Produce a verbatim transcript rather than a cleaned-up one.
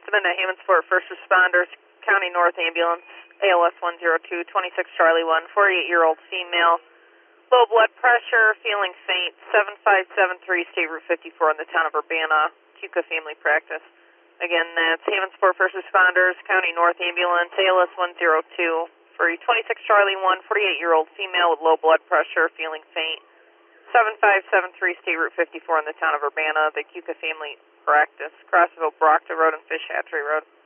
accident at Hammondsport First Responders, County North Ambulance, A L S one zero two, twenty-six Charlie one, forty-eight-year-old female, low blood pressure, feeling faint, seven five seven three State Route fifty-four in the town of Urbana, Cuca Family Practice. Again, that's Hammondsport First Responders, County North Ambulance, A L S one zero two, for twenty-six Charlie one, forty-eight-year-old female with low blood pressure, feeling faint, seven five seven three State Route fifty-four in the town of Urbana, the Cuca Family Practice, Crossville, Brockton Road and Fish Hatchery Road.